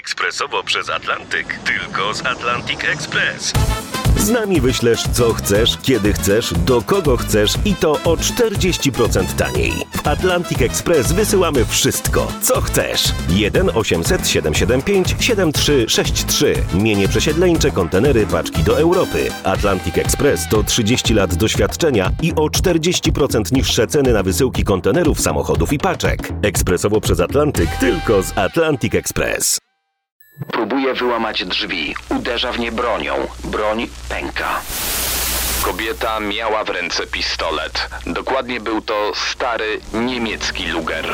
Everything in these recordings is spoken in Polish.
ekspresowo przez Atlantyk. Tylko z Atlantic Express. Z nami wyślesz co chcesz, kiedy chcesz, do kogo chcesz i to o 40% taniej. W Atlantic Express wysyłamy wszystko, co chcesz. 1 800 775 7363. Mienie przesiedleńcze, kontenery, paczki do Europy. Atlantic Express to 30 lat doświadczenia i o 40% niższe ceny na wysyłki kontenerów, samochodów i paczek. Ekspresowo przez Atlantyk, tylko z Atlantic Express. Próbuje wyłamać drzwi. Uderza w nie bronią. Broń pęka. Kobieta miała w ręce pistolet. Dokładnie był to stary niemiecki Luger.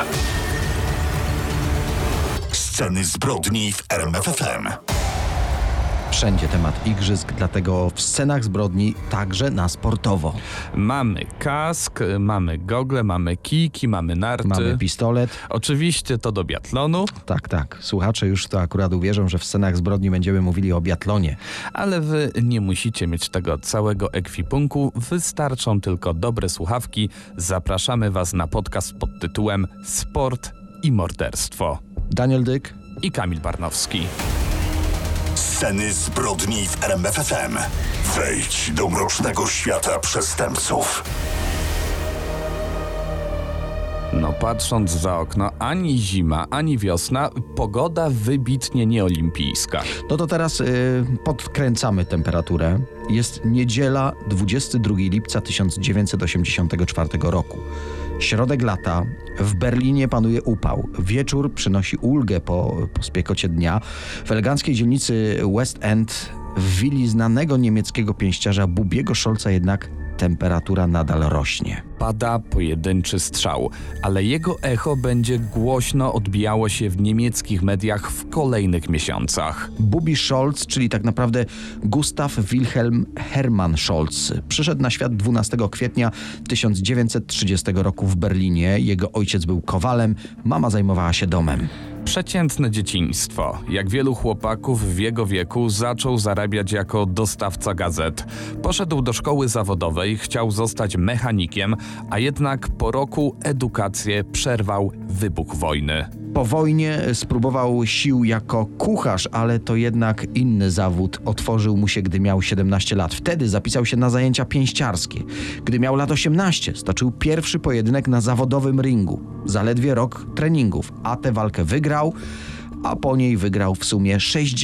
Sceny zbrodni w RMF FM. Wszędzie temat igrzysk, dlatego w scenach zbrodni także na sportowo. Mamy kask, mamy gogle, mamy kijki, mamy narty. Mamy pistolet. Oczywiście to do biatlonu. Tak. Słuchacze już to akurat uwierzą, że w scenach zbrodni będziemy mówili o biatlonie. Ale wy nie musicie mieć tego całego ekwipunku. Wystarczą tylko dobre słuchawki. Zapraszamy was na podcast pod tytułem Sport i morderstwo. Daniel Dyk i Kamil Barnowski. Sceny zbrodni w RMF FM. Wejdź do mrocznego świata przestępców. No patrząc za okno, ani zima, ani wiosna, pogoda wybitnie nieolimpijska. No to teraz podkręcamy temperaturę. Jest niedziela, 22 lipca 1984 roku. Środek lata, w Berlinie panuje upał. Wieczór przynosi ulgę po spiekocie dnia. W eleganckiej dzielnicy West End, w willi znanego niemieckiego pięściarza Bubiego Scholza jednak temperatura nadal rośnie. Pada pojedynczy strzał, ale jego echo będzie głośno odbijało się w niemieckich mediach w kolejnych miesiącach. Bubi Scholz, czyli tak naprawdę Gustav Wilhelm Hermann Scholz, przyszedł na świat 12 kwietnia 1930 roku w Berlinie. Jego ojciec był kowalem, mama zajmowała się domem. Przeciętne dzieciństwo. Jak wielu chłopaków w jego wieku zaczął zarabiać jako dostawca gazet. Poszedł do szkoły zawodowej, chciał zostać mechanikiem, a jednak po roku edukację przerwał wybuch wojny. Po wojnie spróbował sił jako kucharz, ale to jednak inny zawód otworzył mu się, gdy miał 17 lat. Wtedy zapisał się na zajęcia pięściarskie. Gdy miał lat 18, stoczył pierwszy pojedynek na zawodowym ringu. Zaledwie rok treningów, a tę walkę wygrał, a po niej wygrał w sumie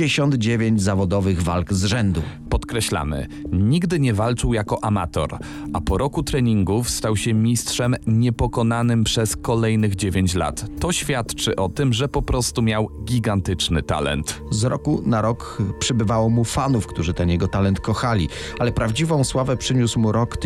69 zawodowych walk z rzędu. Podkreślamy, nigdy nie walczył jako amator, a po roku treningów stał się mistrzem niepokonanym przez kolejnych 9 lat. To świadczy o tym, że po prostu miał gigantyczny talent. Z roku na rok przybywało mu fanów, którzy ten jego talent kochali, ale prawdziwą sławę przyniósł mu rok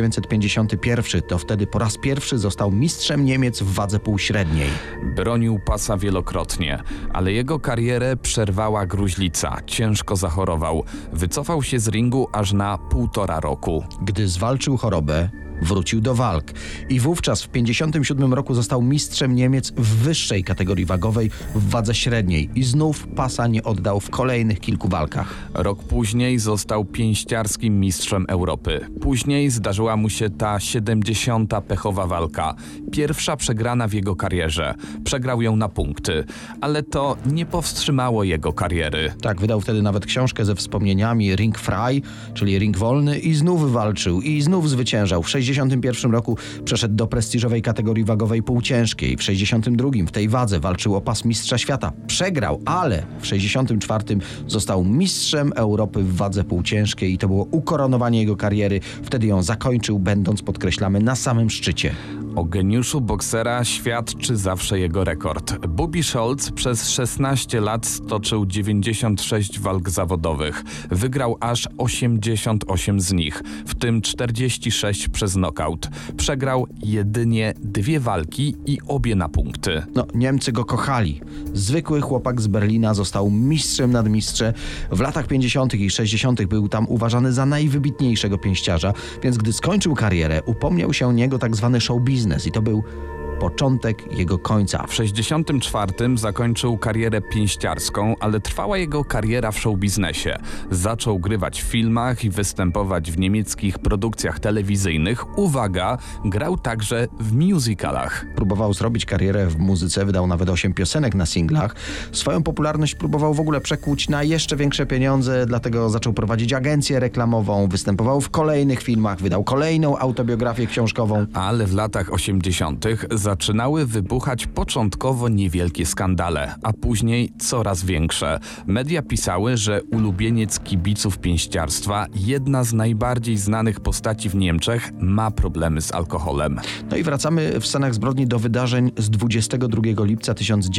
1951. To wtedy po raz pierwszy został mistrzem Niemiec w wadze półśredniej. Bronił pasa wielokrotnie, ale jego karierę przerwała gruźlica. Ciężko zachorował. Wycofał się z ringu aż na 1,5 roku. Gdy zwalczył chorobę, wrócił do walk i wówczas w 1957 roku został mistrzem Niemiec w wyższej kategorii wagowej w wadze średniej i znów pasa nie oddał w kolejnych kilku walkach. Rok później został pięściarskim mistrzem Europy. Później zdarzyła mu się ta 70. pechowa walka. Pierwsza przegrana w jego karierze. Przegrał ją na punkty, ale to nie powstrzymało jego kariery. Tak, wydał wtedy nawet książkę ze wspomnieniami Ring Frei, czyli ring wolny, i znów walczył i znów zwyciężał. W 1961 roku przeszedł do prestiżowej kategorii wagowej półciężkiej. W 1962 w tej wadze walczył o pas mistrza świata. Przegrał, ale w 1964 został mistrzem Europy w wadze półciężkiej i to było ukoronowanie jego kariery. Wtedy ją zakończył, będąc, podkreślamy, na samym szczycie. O geniuszu boksera świadczy zawsze jego rekord. Bubi Scholz przez 16 lat stoczył 96 walk zawodowych. Wygrał aż 88 z nich, w tym 46 przez nokaut. Przegrał jedynie 2 walki i obie na punkty. Niemcy go kochali. Zwykły chłopak z Berlina został mistrzem nad mistrze. W latach 50. i 60. był tam uważany za najwybitniejszego pięściarza, więc gdy skończył karierę, upomniał się o niego tak zwany show business i to był początek jego końca. W 1964 zakończył karierę pięściarską, ale trwała jego kariera w showbiznesie. Zaczął grywać w filmach i występować w niemieckich produkcjach telewizyjnych. Uwaga, grał także w musicalach. Próbował zrobić karierę w muzyce, wydał nawet 8 piosenek na singlach. Swoją popularność próbował w ogóle przekuć na jeszcze większe pieniądze, dlatego zaczął prowadzić agencję reklamową, występował w kolejnych filmach, wydał kolejną autobiografię książkową. Ale w latach 80. zaczynały wybuchać początkowo niewielkie skandale, a później coraz większe. Media pisały, że ulubieniec kibiców pięściarstwa, jedna z najbardziej znanych postaci w Niemczech, ma problemy z alkoholem. No i wracamy w scenach zbrodni do wydarzeń z 22 lipca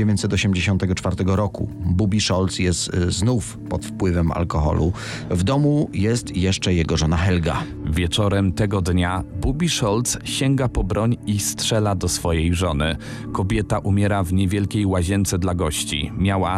1984 roku. Bobby Scholz jest znów pod wpływem alkoholu. W domu jest jeszcze jego żona Helga. Wieczorem tego dnia Bobby Scholz sięga po broń i strzela do swojej żony. Kobieta umiera w niewielkiej łazience dla gości. Miała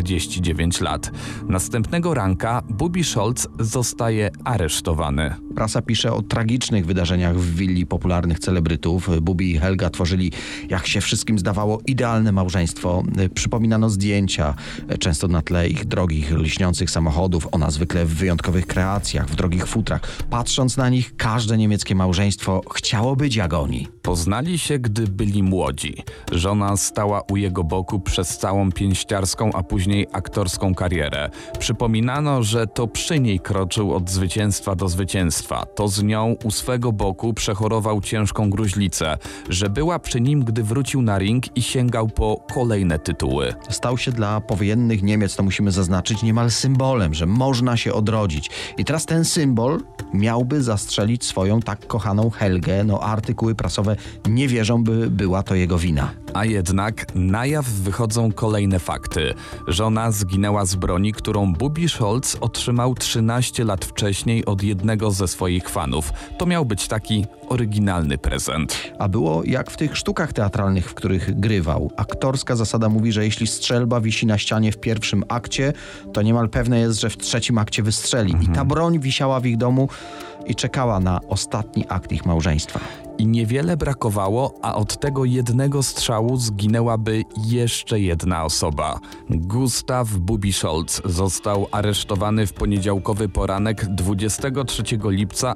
49 lat. Następnego ranka Bobby Scholz zostaje aresztowany. Prasa pisze o tragicznych wydarzeniach w willi popularnych celebrytów. Bobby i Helga tworzyli, jak się wszystkim zdawało, idealne małżeństwo. Przypominano zdjęcia, często na tle ich drogich, lśniących samochodów, ona zwykle w wyjątkowych kreacjach, w drogich futrach. Patrząc na nich, każde niemieckie małżeństwo chciało być jak oni. Poznali się, gdy byli młodzi. Żona stała u jego boku przez całą pięściarską, a później aktorską karierę. Przypominano, że to przy niej kroczył od zwycięstwa do zwycięstwa. To z nią u swego boku przechorował ciężką gruźlicę, że była przy nim, gdy wrócił na ring i sięgał po kolejne tytuły. Stał się dla powojennych Niemiec, to musimy zaznaczyć, niemal symbolem, że można się odrodzić. I teraz ten symbol miałby zastrzelić swoją tak kochaną Helgę. No, artykuły prasowe nie wierzą, by była to jego wina. A jednak na jaw wychodzą kolejne fakty. Żona zginęła z broni, którą Bobby Scholz otrzymał 13 lat wcześniej od jednego ze swoich fanów. To miał być taki oryginalny prezent. A było jak w tych sztukach teatralnych, w których grywał. Aktorska zasada mówi, że jeśli strzelba wisi na ścianie w pierwszym akcie, to niemal pewne jest, że w trzecim akcie wystrzeli. I ta broń wisiała w ich domu i czekała na ostatni akt ich małżeństwa. I niewiele brakowało, a od tego jednego strzału zginęłaby jeszcze jedna osoba. Gustav Bobby Scholz został aresztowany w poniedziałkowy poranek 23 lipca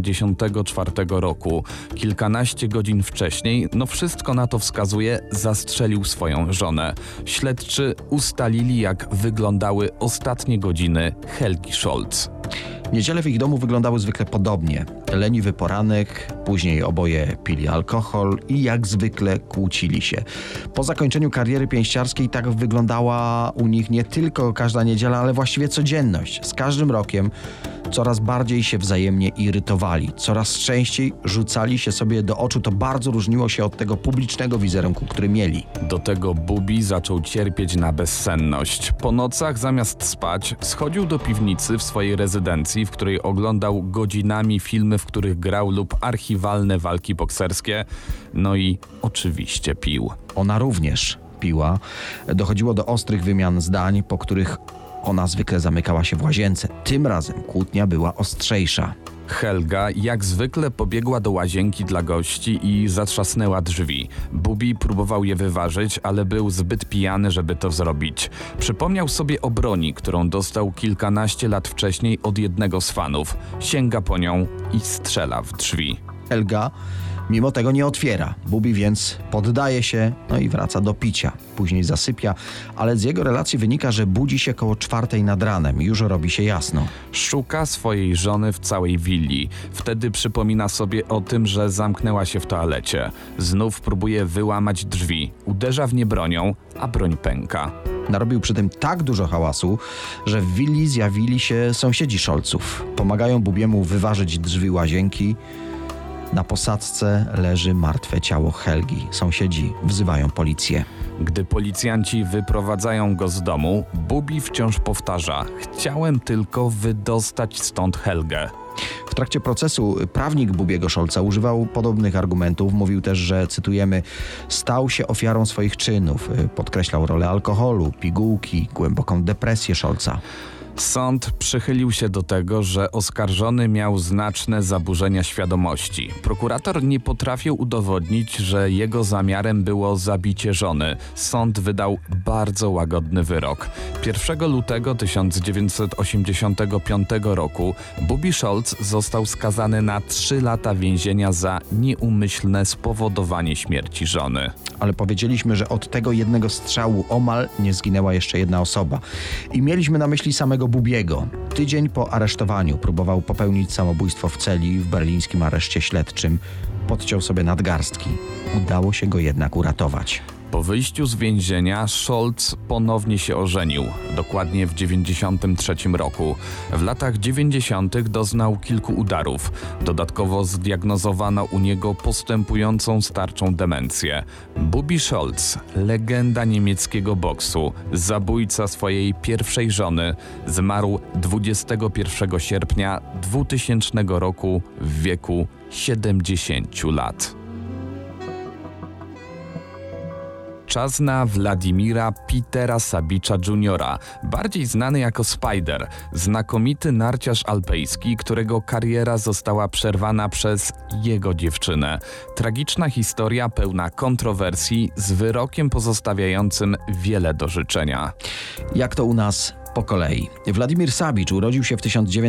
1984 roku. Kilkanaście godzin wcześniej, no wszystko na to wskazuje, zastrzelił swoją żonę. Śledczy ustalili, jak wyglądały ostatnie godziny Helgi Scholz. Niedziele w ich domu wyglądały zwykle podobnie. Leniwy poranek, później oboje pili alkohol i jak zwykle kłócili się. Po zakończeniu kariery pięściarskiej tak wyglądała u nich nie tylko każda niedziela, ale właściwie codzienność. Z każdym rokiem coraz bardziej się wzajemnie irytowali, coraz częściej rzucali się sobie do oczu. To bardzo różniło się od tego publicznego wizerunku, który mieli. Do tego Bobby zaczął cierpieć na bezsenność. Po nocach zamiast spać schodził do piwnicy w swojej rezydencji, w której oglądał godzinami filmy, w których grał, lub archiwalne walki bokserskie. No i oczywiście pił. Ona również piła. Dochodziło do ostrych wymian zdań, po których ona zwykle zamykała się w łazience. Tym razem kłótnia była ostrzejsza. Helga jak zwykle pobiegła do łazienki dla gości i zatrzasnęła drzwi. Bobby próbował je wyważyć, ale był zbyt pijany, żeby to zrobić. Przypomniał sobie o broni, którą dostał kilkanaście lat wcześniej od jednego z fanów. Sięga po nią i strzela w drzwi. Helga mimo tego nie otwiera. Bobby więc poddaje się, no i wraca do picia. Później zasypia, ale z jego relacji wynika, że budzi się koło 4 nad ranem. Już robi się jasno. Szuka swojej żony w całej willi. Wtedy przypomina sobie o tym, że zamknęła się w toalecie. Znów próbuje wyłamać drzwi. Uderza w nie bronią, a broń pęka. Narobił przy tym tak dużo hałasu, że w willi zjawili się sąsiedzi Scholzów. Pomagają Bobbiemu wyważyć drzwi łazienki. Na posadzce leży martwe ciało Helgi. Sąsiedzi wzywają policję. Gdy policjanci wyprowadzają go z domu, Bobby wciąż powtarza: chciałem tylko wydostać stąd Helgę. W trakcie procesu prawnik Bobbiego Scholza używał podobnych argumentów. Mówił też, że, cytujemy, stał się ofiarą swoich czynów. Podkreślał rolę alkoholu, pigułki, głęboką depresję Scholza. Sąd przychylił się do tego, że oskarżony miał znaczne zaburzenia świadomości. Prokurator nie potrafił udowodnić, że jego zamiarem było zabicie żony. Sąd wydał bardzo łagodny wyrok. 1 lutego 1985 roku Bobby Scholz został skazany na 3 lata więzienia za nieumyślne spowodowanie śmierci żony. Ale powiedzieliśmy, że od tego jednego strzału omal nie zginęła jeszcze jedna osoba. I mieliśmy na myśli samego Bobbiego. Tydzień po aresztowaniu próbował popełnić samobójstwo w celi w berlińskim areszcie śledczym. Podciął sobie nadgarstki. Udało się go jednak uratować. Po wyjściu z więzienia Scholz ponownie się ożenił, dokładnie w 1993 roku. W latach 90. doznał kilku udarów. Dodatkowo zdiagnozowano u niego postępującą starczą demencję. Bobby Scholz, legenda niemieckiego boksu, zabójca swojej pierwszej żony, zmarł 21 sierpnia 2000 roku w wieku 70 lat. Czas na Władimira Petera Sabicza Jr., bardziej znany jako Spider, znakomity narciarz alpejski, którego kariera została przerwana przez jego dziewczynę. Tragiczna historia pełna kontrowersji z wyrokiem pozostawiającym wiele do życzenia. Jak to u nas? Po kolei. Władimir Sabicz urodził się w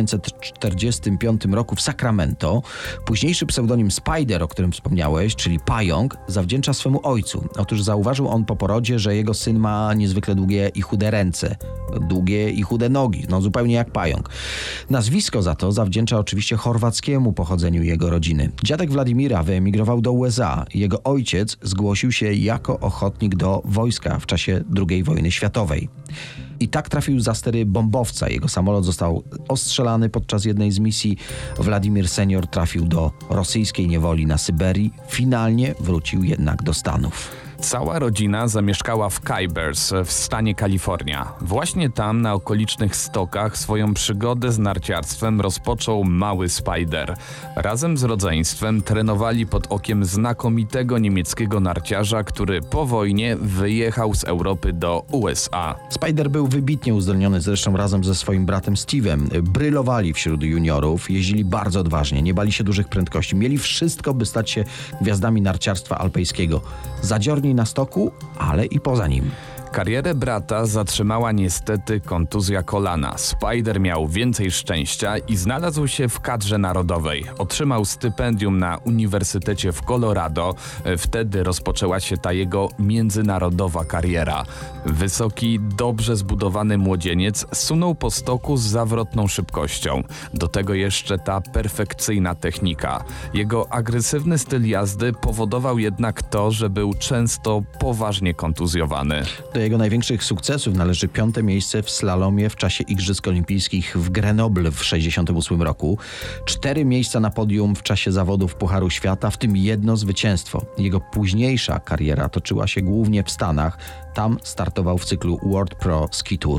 1945 roku w Sacramento. Późniejszy pseudonim Spider, o którym wspomniałeś, czyli Pająk, zawdzięcza swemu ojcu. Otóż zauważył on po porodzie, że jego syn ma niezwykle długie i chude ręce, długie i chude nogi, zupełnie jak pająk. Nazwisko za to zawdzięcza oczywiście chorwackiemu pochodzeniu jego rodziny. Dziadek Władimira wyemigrował do USA. Jego ojciec zgłosił się jako ochotnik do wojska w czasie II wojny światowej. I tak trafił za stery bombowca. Jego samolot został ostrzelany podczas jednej z misji. Władimir senior trafił do rosyjskiej niewoli na Syberii. Finalnie wrócił jednak do Stanów. Cała rodzina zamieszkała w Kybers w stanie Kalifornia. Właśnie tam, na okolicznych stokach, swoją przygodę z narciarstwem rozpoczął mały Spider. Razem z rodzeństwem trenowali pod okiem znakomitego niemieckiego narciarza, który po wojnie wyjechał z Europy do USA. Spider był wybitnie uzdolniony, zresztą razem ze swoim bratem Steve'em. Brylowali wśród juniorów, jeździli bardzo odważnie, nie bali się dużych prędkości. Mieli wszystko, by stać się gwiazdami narciarstwa alpejskiego. Zadziorni na stoku, ale i poza nim. Karierę brata zatrzymała niestety kontuzja kolana. Spider miał więcej szczęścia i znalazł się w kadrze narodowej. Otrzymał stypendium na Uniwersytecie w Colorado. Wtedy rozpoczęła się ta jego międzynarodowa kariera. Wysoki, dobrze zbudowany młodzieniec sunął po stoku z zawrotną szybkością. Do tego jeszcze ta perfekcyjna technika. Jego agresywny styl jazdy powodował jednak to, że był często poważnie kontuzjowany. Do jego największych sukcesów należy 5. miejsce w slalomie w czasie Igrzysk Olimpijskich w Grenoble w 1968 roku, 4 miejsca na podium w czasie zawodów Pucharu Świata, w tym 1 zwycięstwo. Jego późniejsza kariera toczyła się głównie w Stanach. Tam startował w cyklu World Pro Ski Tour.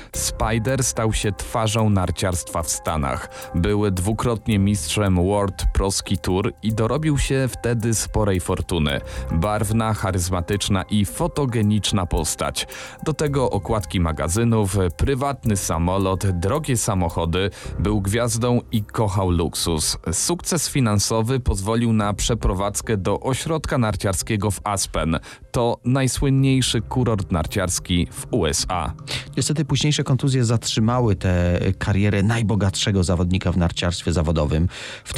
Spider stał się twarzą narciarstwa w Stanach. Był 2-krotnie mistrzem World Pro Ski Tour i dorobił się wtedy sporej fortuny. Barwna, charyzmatyczna i fotogeniczna postać. Do tego okładki magazynów, prywatny samolot, drogie samochody. Był gwiazdą i kochał luksus. Sukces finansowy pozwolił na przeprowadzkę do ośrodka narciarskiego w Aspen. To najsłynniejszy kurort narciarski w USA. Niestety późniejsze kontuzje zatrzymały tę karierę najbogatszego zawodnika w narciarstwie zawodowym. W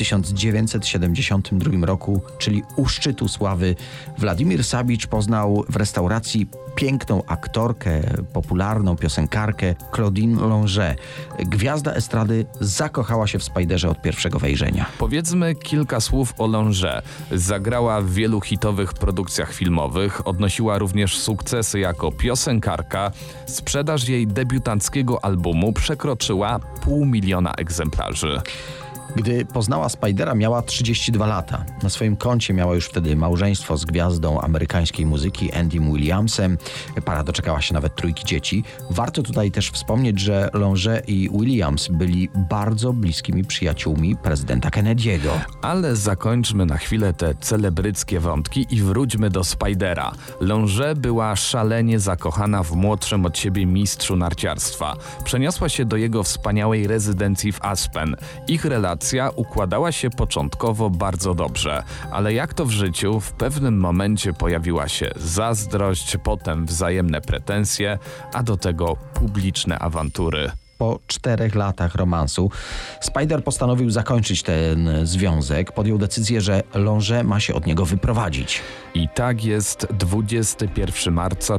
1972 roku, czyli u szczytu sławy, Władimir Sabicz poznał w restauracji piękną aktorkę, popularną piosenkarkę Claudine Longet. Gwiazda estrady zakochała się w Spiderze od pierwszego wejrzenia. Powiedzmy kilka słów o Longet. Zagrała w wielu hitowych produkcjach filmowych, odnosiła również sukcesy jako piosenkarka. Sprzedaż jej debiutanckiego albumu przekroczyła 500 000 egzemplarzy. Gdy poznała Spidera, miała 32 lata. Na swoim koncie miała już wtedy małżeństwo z gwiazdą amerykańskiej muzyki Andym Williamsem. Para doczekała się nawet 3 dzieci. Warto tutaj też wspomnieć, że Longe i Williams byli bardzo bliskimi przyjaciółmi prezydenta Kennedy'ego. Ale zakończmy na chwilę te celebryckie wątki i wróćmy do Spidera. Longe była szalenie zakochana w młodszym od siebie mistrzu narciarstwa. Przeniosła się do jego wspaniałej rezydencji w Aspen. Ich relacja układała się początkowo bardzo dobrze, ale jak to w życiu, w pewnym momencie pojawiła się zazdrość, potem wzajemne pretensje, a do tego publiczne awantury. Po 4 latach romansu Spider postanowił zakończyć ten związek. Podjął decyzję, że Longe ma się od niego wyprowadzić. I tak jest 21 marca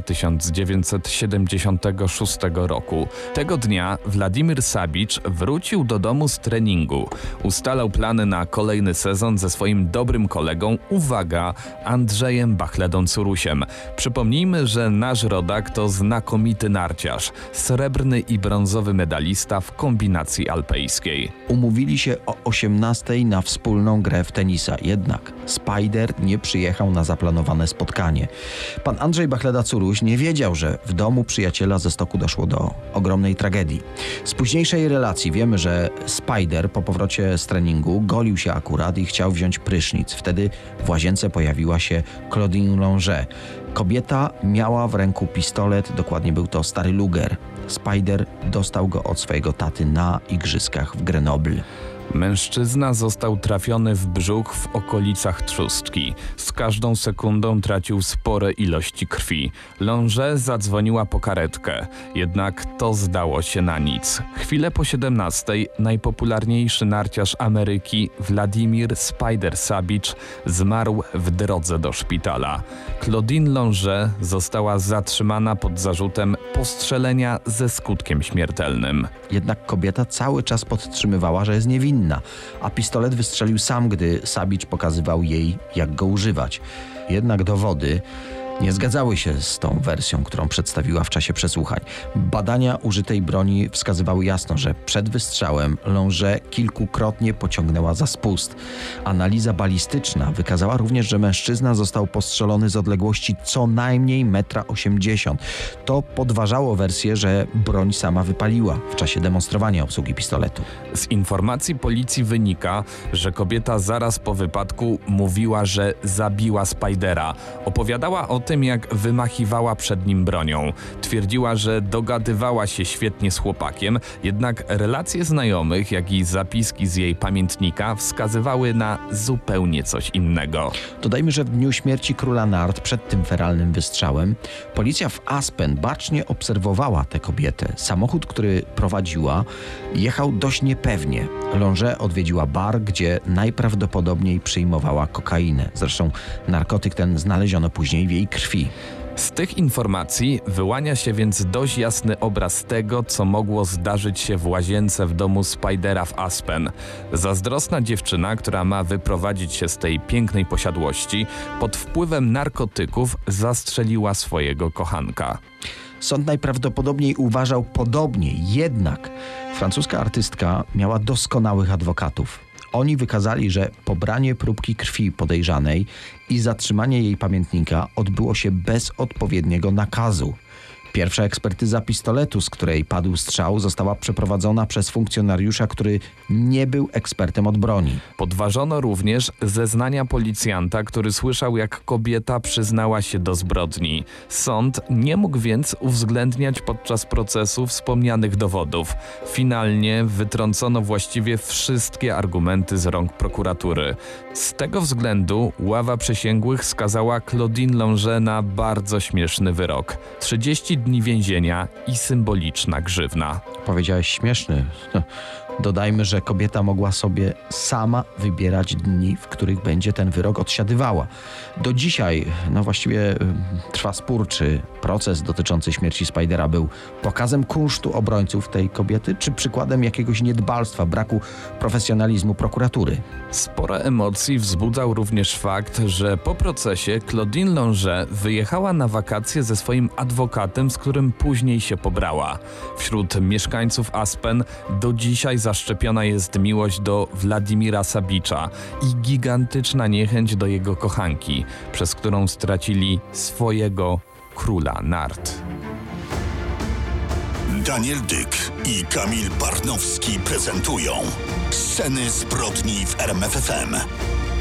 1976 roku. Tego dnia Władimir Sabic wrócił do domu z treningu. Ustalał plany na kolejny sezon ze swoim dobrym kolegą, uwaga, Andrzejem Bachledą-Curusiem. Przypomnijmy, że nasz rodak to znakomity narciarz, srebrny i brązowy medalista w kombinacji alpejskiej. Umówili się o 18:00 na wspólną grę w tenisa. Jednak Spider nie przyjechał na zaplanowane spotkanie. Pan Andrzej Bachleda-Curuś nie wiedział, że w domu przyjaciela ze stoku doszło do ogromnej tragedii. Z późniejszej relacji wiemy, że Spider po powrocie z treningu golił się akurat i chciał wziąć prysznic. Wtedy w łazience pojawiła się Claudine Longe. Kobieta miała w ręku pistolet, dokładnie był to stary Luger. Spider dostał go od swojego taty na igrzyskach w Grenoble. Mężczyzna został trafiony w brzuch w okolicach trzustki. Z każdą sekundą tracił spore ilości krwi. Longe zadzwoniła po karetkę, jednak to zdało się na nic. Chwilę po 17:00 najpopularniejszy narciarz Ameryki Władimir Spider Sabic zmarł w drodze do szpitala. Claudine Longe została zatrzymana pod zarzutem postrzelenia ze skutkiem śmiertelnym. Jednak kobieta cały czas podtrzymywała, że jest niewinna, a pistolet wystrzelił sam, gdy Sabic pokazywał jej, jak go używać. Jednak dowody nie zgadzały się z tą wersją, którą przedstawiła w czasie przesłuchań. Badania użytej broni wskazywały jasno, że przed wystrzałem Longe kilkukrotnie pociągnęła za spust. Analiza balistyczna wykazała również, że mężczyzna został postrzelony z odległości co najmniej 1,80 m. To podważało wersję, że broń sama wypaliła w czasie demonstrowania obsługi pistoletu. Z informacji policji wynika, że kobieta zaraz po wypadku mówiła, że zabiła Spidera. Opowiadała o tym, jak wymachiwała przed nim bronią. Twierdziła, że dogadywała się świetnie z chłopakiem, jednak relacje znajomych, jak i zapiski z jej pamiętnika wskazywały na zupełnie coś innego. Dodajmy, że w dniu śmierci króla nart, przed tym feralnym wystrzałem, policja w Aspen bacznie obserwowała tę kobietę. Samochód, który prowadziła, jechał dość niepewnie. Longe odwiedziła bar, gdzie najprawdopodobniej przyjmowała kokainę. Zresztą narkotyk ten znaleziono później w jej krwi. Z tych informacji wyłania się więc dość jasny obraz tego, co mogło zdarzyć się w łazience w domu Spidera w Aspen. Zazdrosna dziewczyna, która ma wyprowadzić się z tej pięknej posiadłości, pod wpływem narkotyków zastrzeliła swojego kochanka. Sąd najprawdopodobniej uważał podobnie, jednak francuska artystka miała doskonałych adwokatów. Oni wykazali, że pobranie próbki krwi podejrzanej i zatrzymanie jej pamiętnika odbyło się bez odpowiedniego nakazu. Pierwsza ekspertyza pistoletu, z której padł strzał, została przeprowadzona przez funkcjonariusza, który nie był ekspertem od broni. Podważono również zeznania policjanta, który słyszał, jak kobieta przyznała się do zbrodni. Sąd nie mógł więc uwzględniać podczas procesu wspomnianych dowodów. Finalnie wytrącono właściwie wszystkie argumenty z rąk prokuratury. Z tego względu ława przysięgłych skazała Claudine Longe na bardzo śmieszny wyrok. 30 dni więzienia i symboliczna grzywna. Powiedziałeś śmieszny. Dodajmy, że kobieta mogła sobie sama wybierać dni, w których będzie ten wyrok odsiadywała. Do dzisiaj, właściwie trwa spór, czy proces dotyczący śmierci Spidera był pokazem kunsztu obrońców tej kobiety, czy przykładem jakiegoś niedbalstwa, braku profesjonalizmu prokuratury. Sporo emocji wzbudzał również fakt, że po procesie Claudine Longe wyjechała na wakacje ze swoim adwokatem, z którym później się pobrała. Wśród mieszkańców Aspen do dzisiaj zaszczepiona jest miłość do Władimira Sabicza i gigantyczna niechęć do jego kochanki, przez którą stracili swojego króla nart. Daniel Dyk i Kamil Barnowski prezentują Sceny zbrodni w RMF FM.